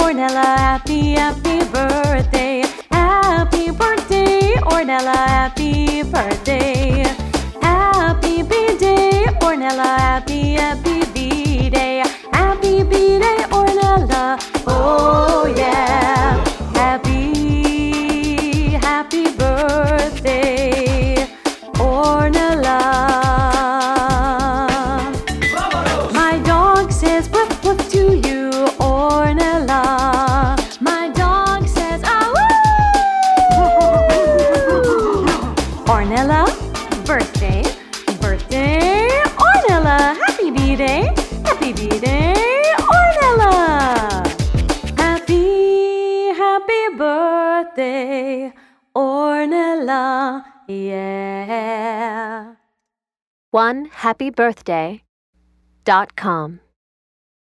Ornella, happy, happy birthday. Happy birthday, Ornella, happy birthday. Happy B-Day, Ornella, happy, happy B-Day. Happy B-Day, Ornella, oh yeah. Happy, happy birthday, Ornella. My dog says woof woof to you, Ornella. My dog says ah woo. Ornella, birthday, birthday, Ornella. Happy B-Day, happy B-Day, Ornella. Happy, happy birthday, Ornella, yeah. OneHappyBirthday.com